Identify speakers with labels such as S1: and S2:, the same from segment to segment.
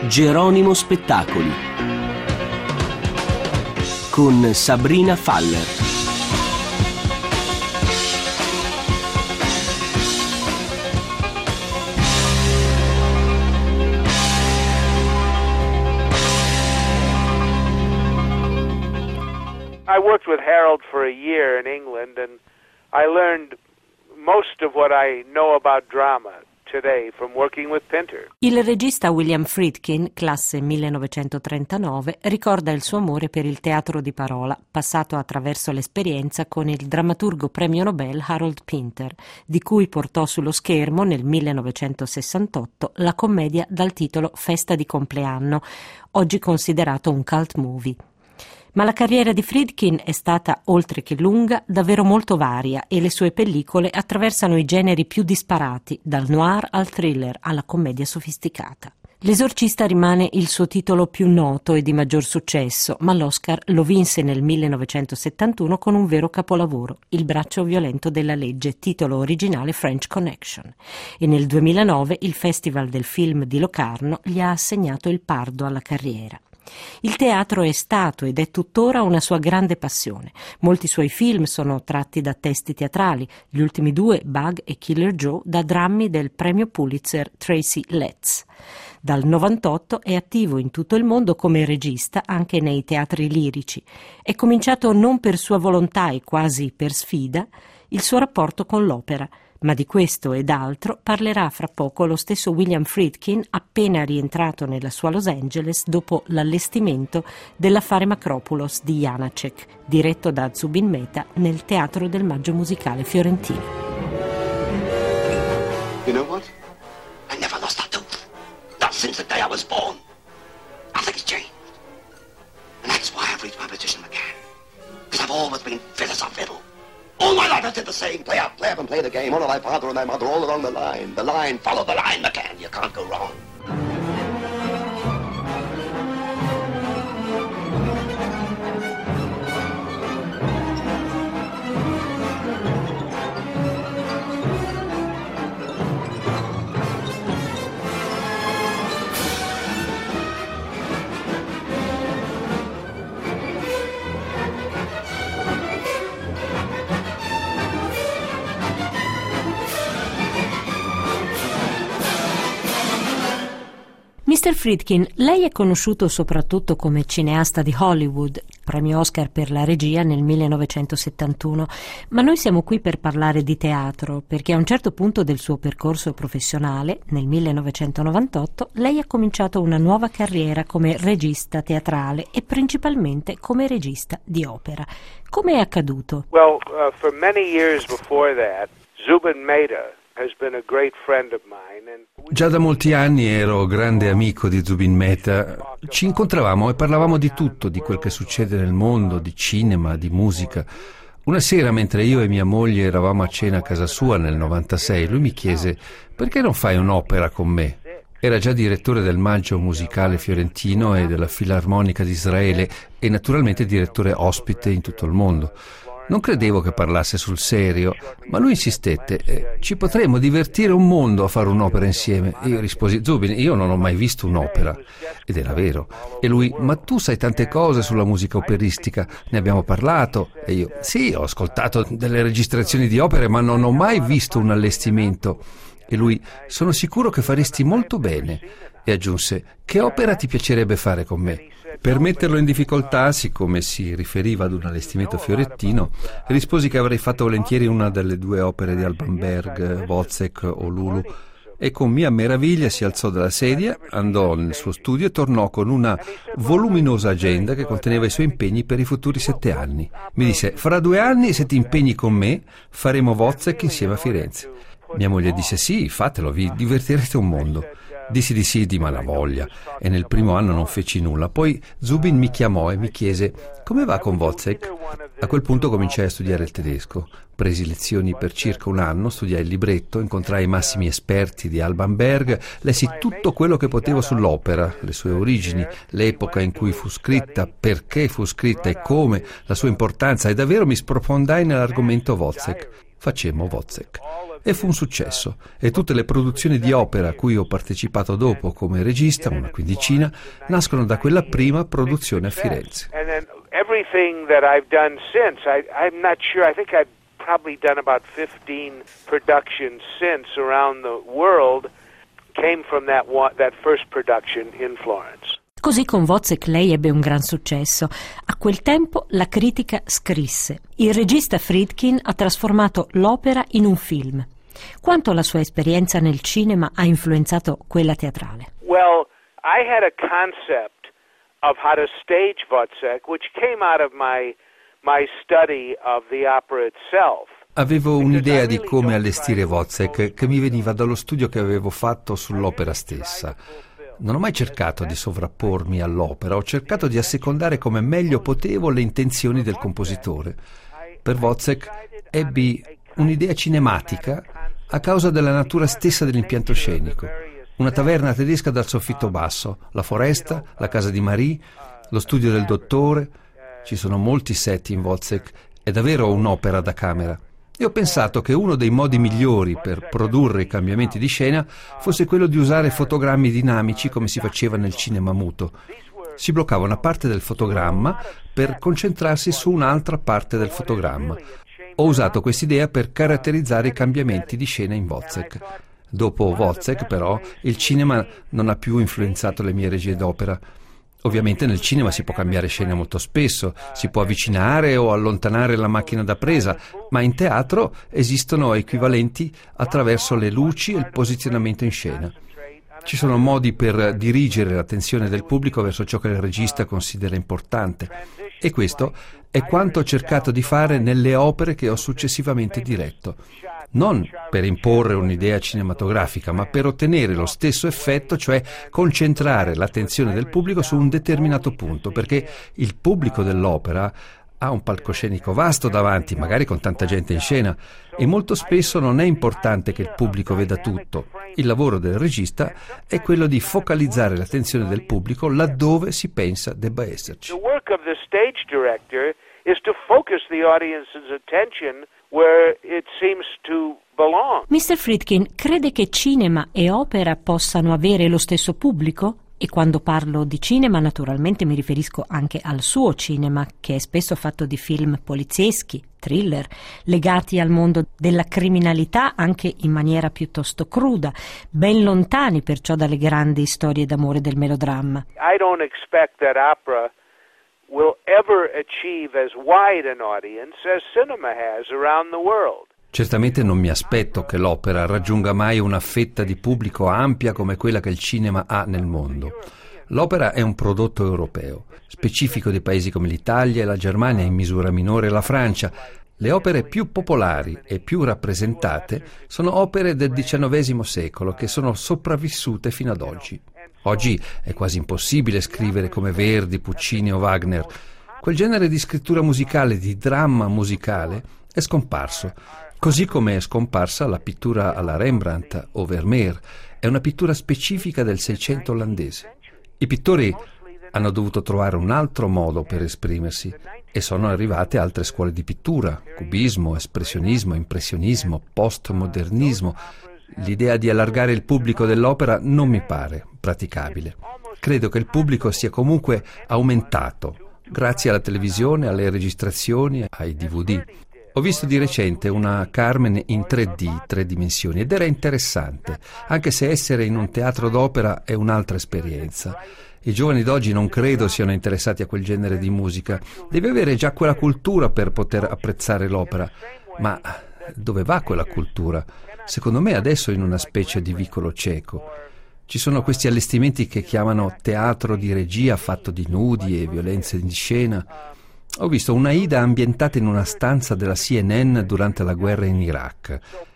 S1: Geronimo Spettacoli con Sabrina Faller.
S2: I worked with Harold for a year in England, and I learned most of what I know about drama today from working with Pinter.
S3: Il regista William Friedkin, classe 1939, ricorda il suo amore per il teatro di parola, passato attraverso l'esperienza con il drammaturgo premio Nobel Harold Pinter, di cui portò sullo schermo nel 1968 la commedia dal titolo Festa di compleanno, oggi considerato un cult movie. Ma la carriera di Friedkin è stata, oltre che lunga, davvero molto varia e le sue pellicole attraversano i generi più disparati, dal noir al thriller alla commedia sofisticata. L'Esorcista rimane il suo titolo più noto e di maggior successo, ma l'Oscar lo vinse nel 1971 con un vero capolavoro, Il braccio violento della legge, titolo originale French Connection. E nel 2009 il Festival del Film di Locarno gli ha assegnato il Pardo alla carriera. Il teatro è stato ed è tuttora una sua grande passione. Molti suoi film sono tratti da testi teatrali, gli ultimi due, Bug e Killer Joe, da drammi del premio Pulitzer Tracy Letts. Dal 98 è attivo in tutto il mondo come regista anche nei teatri lirici. È cominciato non per sua volontà e quasi per sfida il suo rapporto con l'opera. Ma di questo ed altro parlerà fra poco lo stesso William Friedkin, appena rientrato nella sua Los Angeles dopo l'allestimento dell'affare Macropulos di Janacek, diretto da Zubin Mehta nel Teatro del Maggio Musicale fiorentino.
S4: You know what? I never lost a tooth. Not since the day I was born. Nothing's changed. And that's why I've reached my position again. Because I've always been fit as a fiddle. All my life I did the same. Play up and play the game. Honor thy father and thy mother all along the line. The line, follow the line, McCann. You can't go wrong.
S3: Mr. Friedkin, lei è conosciuto soprattutto come cineasta di Hollywood, premio Oscar per la regia nel 1971, ma noi siamo qui per parlare di teatro, perché a un certo punto del suo percorso professionale, nel 1998, lei ha cominciato una nuova carriera come regista teatrale e principalmente come regista di opera. Come è accaduto?
S2: Well, for many years before that, Zubin Mehta has been a great friend of mine.
S5: Già da molti anni ero grande amico di Zubin Mehta. Ci incontravamo e parlavamo di tutto, di quel che succede nel mondo, di cinema, di musica. Una sera, mentre io e mia moglie eravamo a cena a casa sua nel 96, lui mi chiese: perché non fai un'opera con me? Era già direttore del Maggio Musicale fiorentino e della Filarmonica di Israele e naturalmente direttore ospite in tutto il mondo. Non credevo che parlasse sul serio, ma lui insistette: ci potremmo divertire un mondo a fare un'opera insieme. E io risposi: Zubin, io non ho mai visto un'opera. Ed era vero. E lui: ma tu sai tante cose sulla musica operistica, ne abbiamo parlato. E io: sì, ho ascoltato delle registrazioni di opere, ma non ho mai visto un allestimento. E lui: sono sicuro che faresti molto bene. E aggiunse: che opera ti piacerebbe fare con me? Per metterlo in difficoltà, siccome si riferiva ad un allestimento fiorentino, risposi che avrei fatto volentieri una delle due opere di Alban Berg, Wozzeck o Lulu, e con mia meraviglia si alzò dalla sedia, andò nel suo studio e tornò con una voluminosa agenda che conteneva i suoi impegni per i futuri 7 anni. Mi disse: fra 2 anni, se ti impegni con me, faremo Wozzeck insieme a Firenze. Mia moglie disse: sì, fatelo, vi divertirete un mondo. Dissi di sì di malavoglia e nel primo anno non feci nulla. Poi Zubin mi chiamò e mi chiese: come va con Wozzeck? A quel punto cominciai a studiare il tedesco. Presi lezioni per circa un anno, studiai il libretto, incontrai i massimi esperti di Alban Berg, lessi tutto quello che potevo sull'opera, le sue origini, l'epoca in cui fu scritta, perché fu scritta e come, la sua importanza, e davvero mi sprofondai nell'argomento Wozzeck. Facemmo Wozzeck. e fu un successo, e tutte le produzioni di opera a cui ho partecipato dopo come regista, una quindicina, nascono da quella prima produzione a Firenze.
S2: And then everything that I've done since, I'm not sure, I think I've probably done about 15 productions since around the world, came from that first production in Florence.
S3: Così con Wozzeck lei ebbe un gran successo. A quel tempo la critica scrisse: il regista Friedkin ha trasformato l'opera in un film. Quanto la sua esperienza nel cinema ha influenzato quella teatrale?
S2: Well, I had a concept of how to stage Wozzeck, which came out of my study of the opera itself.
S5: Avevo un'idea di come allestire Wozzeck che mi veniva dallo studio che avevo fatto sull'opera stessa. Non ho mai cercato di sovrappormi all'opera, ho cercato di assecondare come meglio potevo le intenzioni del compositore. Per Wozzeck ebbi un'idea cinematica a causa della natura stessa dell'impianto scenico. Una taverna tedesca dal soffitto basso, la foresta, la casa di Marie, lo studio del dottore. Ci sono molti set in Wozzeck, è davvero un'opera da camera. E ho pensato che uno dei modi migliori per produrre i cambiamenti di scena fosse quello di usare fotogrammi dinamici come si faceva nel cinema muto. Si bloccava una parte del fotogramma per concentrarsi su un'altra parte del fotogramma. Ho usato quest'idea per caratterizzare i cambiamenti di scena in Wozzeck. Dopo Wozzeck, però, il cinema non ha più influenzato le mie regie d'opera. Ovviamente nel cinema si può cambiare scena molto spesso, si può avvicinare o allontanare la macchina da presa, ma in teatro esistono equivalenti attraverso le luci e il posizionamento in scena. Ci sono modi per dirigere l'attenzione del pubblico verso ciò che il regista considera importante, e questo è quanto ho cercato di fare nelle opere che ho successivamente diretto. Non per imporre un'idea cinematografica, ma per ottenere lo stesso effetto, cioè concentrare l'attenzione del pubblico su un determinato punto, perché il pubblico dell'opera ha un palcoscenico vasto davanti, magari con tanta gente in scena, e molto spesso non è importante che il pubblico veda tutto. Il lavoro del regista è quello di focalizzare l'attenzione del pubblico laddove si pensa debba esserci.
S2: The work of the stage director is to focus the audience's attention where it seems to belong.
S3: Mr. Friedkin crede che cinema e opera possano avere lo stesso pubblico? E quando parlo di cinema, naturalmente mi riferisco anche al suo cinema, che è spesso fatto di film polizieschi, thriller, legati al mondo della criminalità anche in maniera piuttosto cruda, ben lontani perciò dalle grandi storie d'amore del melodramma.
S2: I don't expect that opera will ever achieve as wide an audience as cinema has around the world.
S5: Certamente non mi aspetto che l'opera raggiunga mai una fetta di pubblico ampia come quella che il cinema ha nel mondo. L'opera è un prodotto europeo, specifico di paesi come l'Italia e la Germania, in misura minore la Francia. Le opere più popolari e più rappresentate sono opere del XIX secolo che sono sopravvissute fino ad oggi. Oggi è quasi impossibile scrivere come Verdi, Puccini o Wagner. Quel genere di scrittura musicale, di dramma musicale, è scomparso. Così come è scomparsa la pittura alla Rembrandt o Vermeer, è una pittura specifica del Seicento olandese. I pittori hanno dovuto trovare un altro modo per esprimersi e sono arrivate altre scuole di pittura, cubismo, espressionismo, impressionismo, postmodernismo. L'idea di allargare il pubblico dell'opera non mi pare praticabile. Credo che il pubblico sia comunque aumentato grazie alla televisione, alle registrazioni, ai DVD. Ho visto di recente una Carmen in 3D, 3 dimensioni, ed era interessante, anche se essere in un teatro d'opera è un'altra esperienza. I giovani d'oggi non credo siano interessati a quel genere di musica. Devi avere già quella cultura per poter apprezzare l'opera. Ma dove va quella cultura? Secondo me adesso in una specie di vicolo cieco. Ci sono questi allestimenti che chiamano teatro di regia fatto di nudi e violenze di scena. Ho visto una Aida ambientata in una stanza della CNN durante la guerra in Iraq.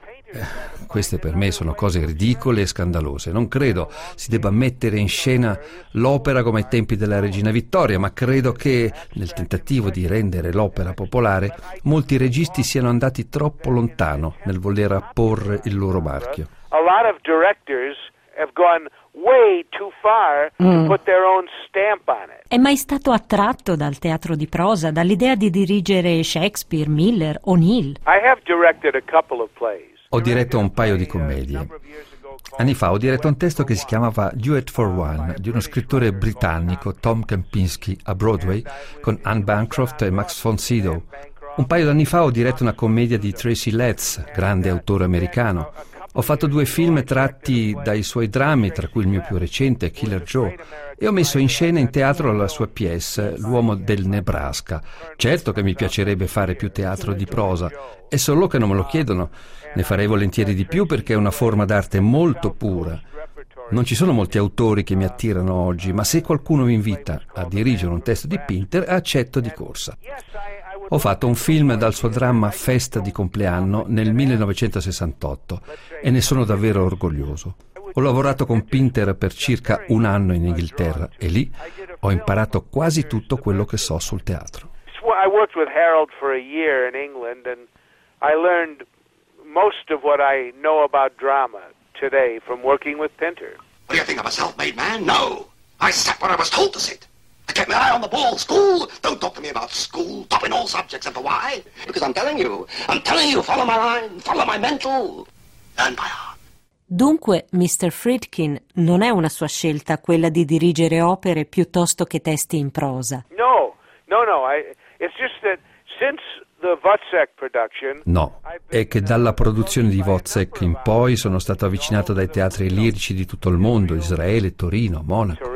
S5: Queste per me sono cose ridicole e scandalose. Non credo si debba mettere in scena l'opera come ai tempi della Regina Vittoria, ma credo che nel tentativo di rendere l'opera popolare molti registi siano andati troppo lontano nel voler apporre il loro marchio.
S2: A lot of directors have gone way too far to put their own stamp on it.
S3: È mai stato attratto dal teatro di prosa, dall'idea di dirigere Shakespeare, Miller, O'Neill?
S2: I have directed a couple of plays.
S5: ho diretto un paio di commedie. Anni fa ho diretto un testo che si chiamava Duet for One, di uno scrittore britannico, Tom Kempinski, a Broadway, con Anne Bancroft e Max von Sydow. Un paio d'anni fa ho diretto una commedia di Tracy Letts, grande autore americano. Ho fatto 2 film tratti dai suoi drammi, tra cui il mio più recente, Killer Joe, e ho messo in scena in teatro la sua pièce, L'uomo del Nebraska. Certo che mi piacerebbe fare più teatro di prosa, è solo che non me lo chiedono. Ne farei volentieri di più perché è una forma d'arte molto pura. Non ci sono molti autori che mi attirano oggi, ma se qualcuno mi invita a dirigere un testo di Pinter, accetto di corsa. Ho fatto un film dal suo dramma Festa di compleanno nel 1968 e ne sono davvero orgoglioso. Ho lavorato con Pinter per circa 1 anno in Inghilterra e lì ho imparato quasi tutto quello che so sul teatro.
S2: I worked with Harold for a year in England and I learned most of what I know about drama today from working with Pinter.
S4: What do you think, I'm a self-made man? No. I sat where I was told to sit. I kept my eye on the ball. School? Don't talk to me about school. Top in all subjects. And for why? Because I'm telling you, follow my line, follow my mental. Learn by heart.
S3: Dunque, Mr. Friedkin non è una sua scelta quella di dirigere opere piuttosto che testi in prosa.
S2: No. It's just that since the Wozzeck production...
S5: No, è che dalla produzione di Wozzeck in poi sono stato avvicinato dai teatri lirici di tutto il mondo, Israele, Torino, Monaco.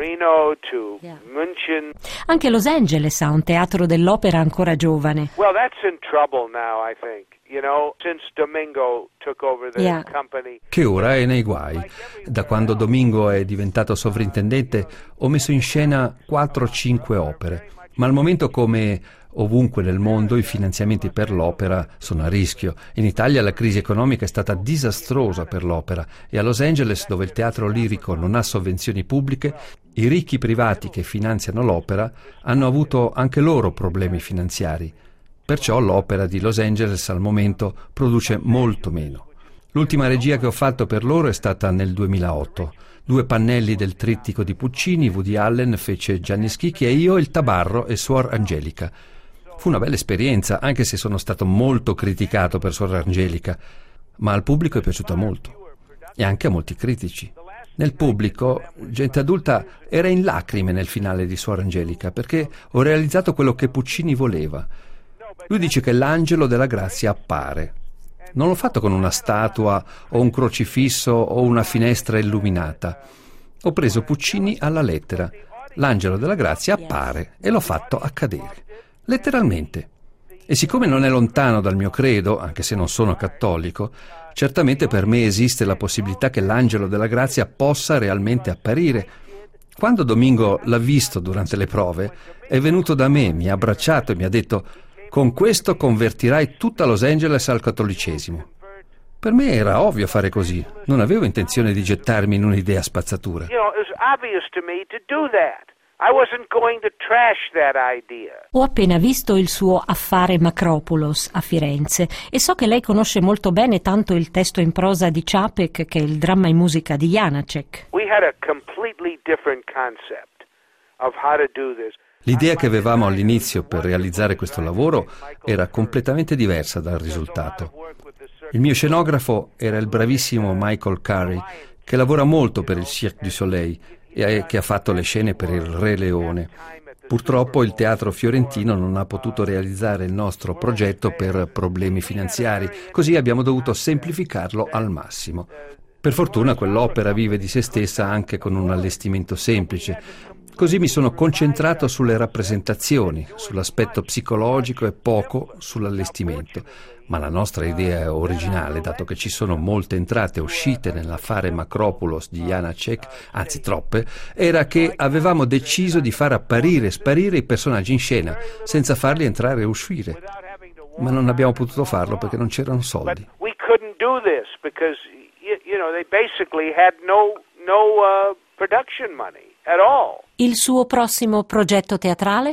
S2: To München.
S3: Anche Los Angeles ha un teatro dell'opera ancora giovane.
S2: Well, that's in trouble now, I think. You know, since Domingo took over the company.
S5: Che ora è nei guai. Da quando Domingo è diventato sovrintendente ho messo in scena 4 o 5 opere, ma al momento, come ovunque nel mondo, i finanziamenti per l'opera sono a rischio. In Italia la crisi economica è stata disastrosa per l'opera e a Los Angeles, dove il teatro lirico non ha sovvenzioni pubbliche, i ricchi privati che finanziano l'opera hanno avuto anche loro problemi finanziari. Perciò l'opera di Los Angeles al momento produce molto meno. L'ultima regia che ho fatto per loro è stata nel 2008. 2 pannelli del trittico di Puccini, Woody Allen fece Gianni Schicchi e io il Tabarro e Suor Angelica. Fu una bella esperienza, anche se sono stato molto criticato per Suor Angelica, ma al pubblico è piaciuta molto, e anche a molti critici. Nel pubblico, gente adulta era in lacrime nel finale di Suor Angelica, perché ho realizzato quello che Puccini voleva. Lui dice che l'angelo della grazia appare. Non l'ho fatto con una statua o un crocifisso o una finestra illuminata. Ho preso Puccini alla lettera. L'angelo della grazia appare e l'ho fatto accadere. Letteralmente. E siccome non è lontano dal mio credo, anche se non sono cattolico, certamente per me esiste la possibilità che l'angelo della grazia possa realmente apparire. Quando Domingo l'ha visto durante le prove, è venuto da me, mi ha abbracciato e mi ha detto: «Con questo convertirai tutta Los Angeles al cattolicesimo». Per me era ovvio fare così, non avevo intenzione di gettarmi in un'idea spazzatura.
S2: You know, it was obvious to me to do that. I wasn't going to trash that idea.
S3: Ho appena visto il suo Affare Macropulos a Firenze e so che lei conosce molto bene tanto il testo in prosa di Čapek che il dramma in musica di Janacek.
S2: We had a completely different concept of how to do this.
S5: L'idea che avevamo all'inizio per realizzare questo lavoro era completamente diversa dal risultato. Il mio scenografo era il bravissimo Michael Curry, che lavora molto per il Cirque du Soleil e che ha fatto le scene per il Re Leone. Purtroppo il teatro fiorentino non ha potuto realizzare il nostro progetto per problemi finanziari, così abbiamo dovuto semplificarlo al massimo. Per fortuna quell'opera vive di se stessa anche con un allestimento semplice. Così mi sono concentrato sulle rappresentazioni, sull'aspetto psicologico e poco sull'allestimento. Ma la nostra idea originale, dato che ci sono molte entrate e uscite nell'Affare Macropulos di Janacek, anzi troppe, era che avevamo deciso di far apparire e sparire i personaggi in scena, senza farli entrare e uscire. Ma non abbiamo potuto farlo perché non c'erano soldi.
S2: We couldn't do this because, you know, they basically had no production money at all.
S3: Il suo prossimo progetto teatrale?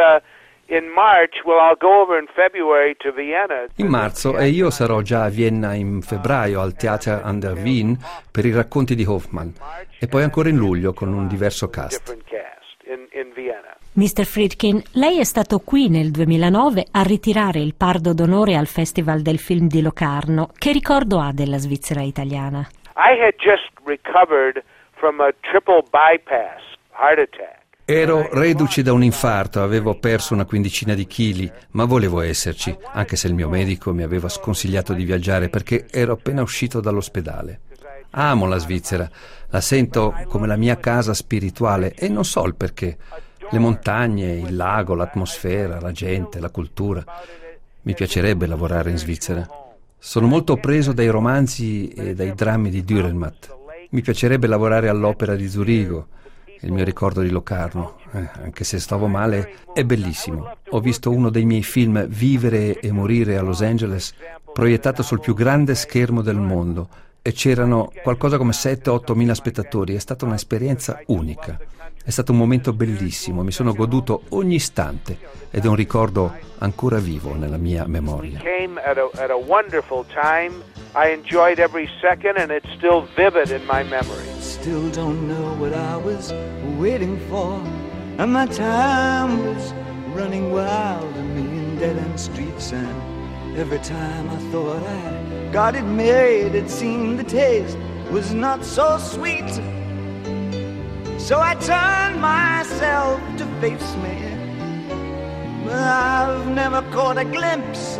S2: In March, well, I'll go over in February to Vienna.
S5: In marzo e io sarò già a Vienna in febbraio al Theater an der Wien per i racconti di Hoffmann e poi ancora in luglio con un diverso cast.
S2: In Vienna.
S3: Mr. Friedkin, lei è stato qui nel 2009 a ritirare il Pardo d'Onore al Festival del Film di Locarno. Che ricordo ha della Svizzera italiana?
S2: I had just recovered from a triple bypass heart attack.
S5: Ero reduce da un infarto, avevo perso una quindicina di chili, ma volevo esserci, anche se il mio medico mi aveva sconsigliato di viaggiare perché ero appena uscito dall'ospedale. Amo la Svizzera, la sento come la mia casa spirituale e non so il perché. Le montagne, il lago, l'atmosfera, la gente, la cultura. Mi piacerebbe lavorare in Svizzera. Sono molto preso dai romanzi e dai drammi di Dürrenmatt. Mi piacerebbe lavorare all'Opera di Zurigo. Il mio ricordo di Locarno, anche se stavo male, è bellissimo. Ho visto uno dei miei film, Vivere e morire a Los Angeles, proiettato sul più grande schermo del mondo e c'erano qualcosa come 7-8 mila spettatori. È stata un'esperienza unica. È stato un momento bellissimo, mi sono goduto ogni istante ed è un ricordo ancora vivo nella mia memoria.
S2: Came at a wonderful time. I enjoyed every second and it's still vivid in my memory.
S6: Still don't know what I was waiting for, and my time was running wild, a million dead-end streets, and every time I thought I got it made, it seemed the taste was not so sweet. So I turned myself to face me, but I've never caught a glimpse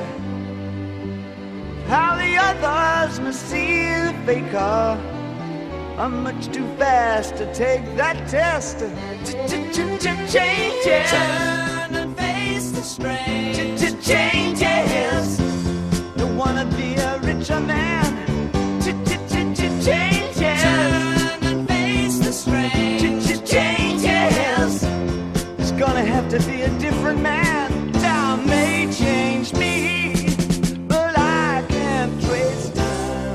S6: how the others must see the faker. I'm much too fast to take that test. Changes. Turn and face the strain. Changes. Don't wanna be a richer man. Changes. Turn and face the strain. Changes. It's gonna have to be a different man. Time may change me, but I can't trace time.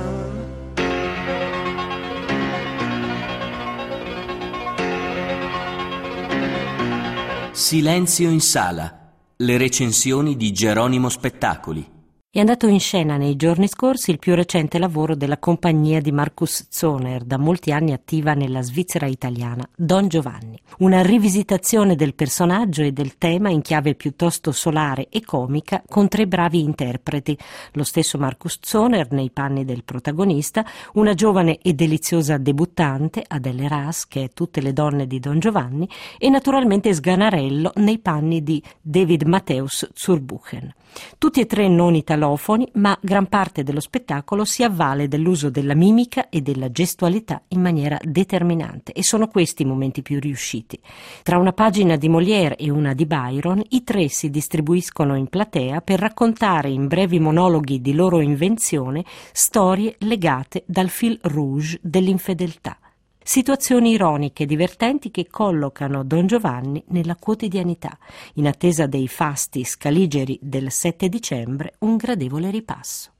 S1: Silenzio in sala. Le recensioni di Geronimo Spettacoli.
S3: È andato in scena nei giorni scorsi il più recente lavoro della compagnia di Markus Zohner, da molti anni attiva nella Svizzera italiana, Don Giovanni. Una rivisitazione del personaggio e del tema in chiave piuttosto solare e comica, con 3 bravi interpreti. Lo stesso Markus Zohner nei panni del protagonista, una giovane e deliziosa debuttante, Adele Ras, che è Tutte le donne di Don Giovanni, e naturalmente Sganarello nei panni di David Matthäus Zurbuchen. Tutti e 3 non italofoni, ma gran parte dello spettacolo si avvale dell'uso della mimica e della gestualità in maniera determinante, e sono questi i momenti più riusciti. Tra una pagina di Molière e una di Byron, i 3 si distribuiscono in platea per raccontare in brevi monologhi di loro invenzione storie legate dal fil rouge dell'infedeltà. Situazioni ironiche e divertenti che collocano Don Giovanni nella quotidianità. In attesa dei fasti scaligeri del 7 dicembre, un gradevole ripasso.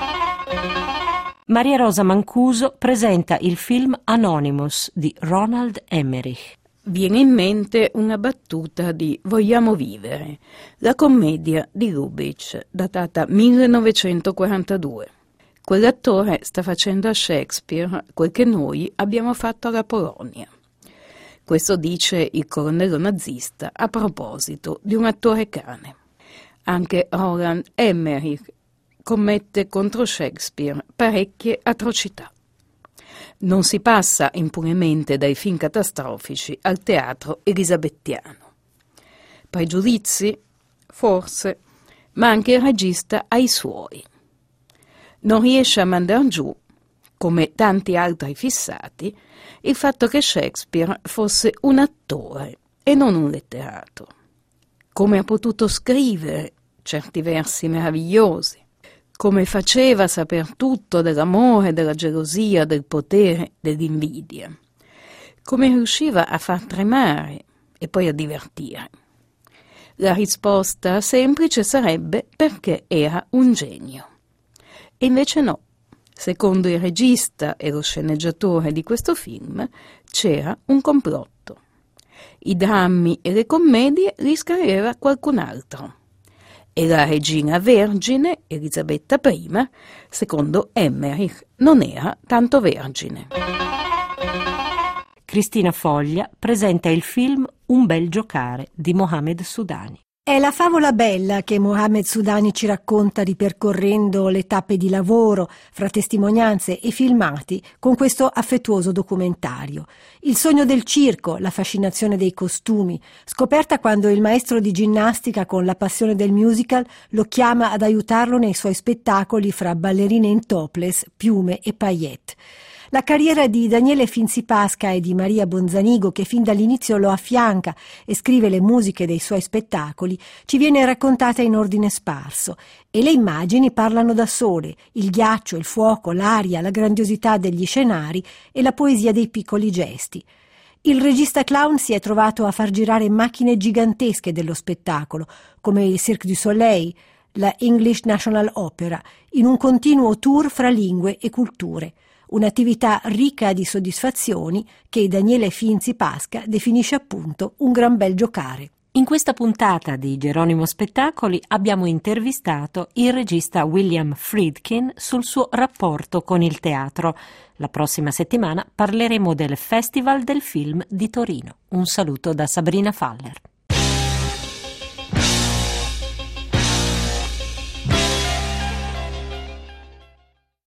S3: Maria Rosa Mancuso presenta il film Anonymous di Ronald Emmerich.
S7: Viene in mente una battuta di Vogliamo vivere, la commedia di Lubitsch, datata 1942. Quell'attore sta facendo a Shakespeare quel che noi abbiamo fatto alla Polonia. Questo dice il colonnello nazista a proposito di un attore cane. Anche Roland Emmerich commette contro Shakespeare parecchie atrocità. Non si passa impunemente dai film catastrofici al teatro elisabettiano. Pregiudizi? Forse, ma anche il regista ha i suoi. Non riesce a mandar giù, come tanti altri fissati, il fatto che Shakespeare fosse un attore e non un letterato. Come ha potuto scrivere certi versi meravigliosi, come faceva saper tutto dell'amore, della gelosia, del potere, dell'invidia, come riusciva a far tremare e poi a divertire. La risposta semplice sarebbe perché era un genio. E invece no, secondo il regista e lo sceneggiatore di questo film c'era un complotto. I drammi e le commedie li scriveva qualcun altro. E la regina vergine, Elisabetta I, secondo Emmerich, non era tanto vergine.
S3: Cristina Foglia presenta il film Un bel giocare di Mohamed Sudani.
S8: È la favola bella che Mohamed Sudani ci racconta ripercorrendo le tappe di lavoro, fra testimonianze e filmati, con questo affettuoso documentario. Il sogno del circo, la fascinazione dei costumi, scoperta quando il maestro di ginnastica con la passione del musical lo chiama ad aiutarlo nei suoi spettacoli fra ballerine in topless, piume e paillette. La carriera di Daniele Finzi-Pasca e di Maria Bonzanigo, che fin dall'inizio lo affianca e scrive le musiche dei suoi spettacoli, ci viene raccontata in ordine sparso e le immagini parlano da sole: il ghiaccio, il fuoco, l'aria, la grandiosità degli scenari e la poesia dei piccoli gesti. Il regista clown si è trovato a far girare macchine gigantesche dello spettacolo, come il Cirque du Soleil, la English National Opera, in un continuo tour fra lingue e culture. Un'attività ricca di soddisfazioni che Daniele Finzi-Pasca definisce appunto un gran bel giocare.
S3: In questa puntata di Geronimo Spettacoli abbiamo intervistato il regista William Friedkin sul suo rapporto con il teatro. La prossima settimana parleremo del Festival del Film di Torino. Un saluto da Sabrina Faller.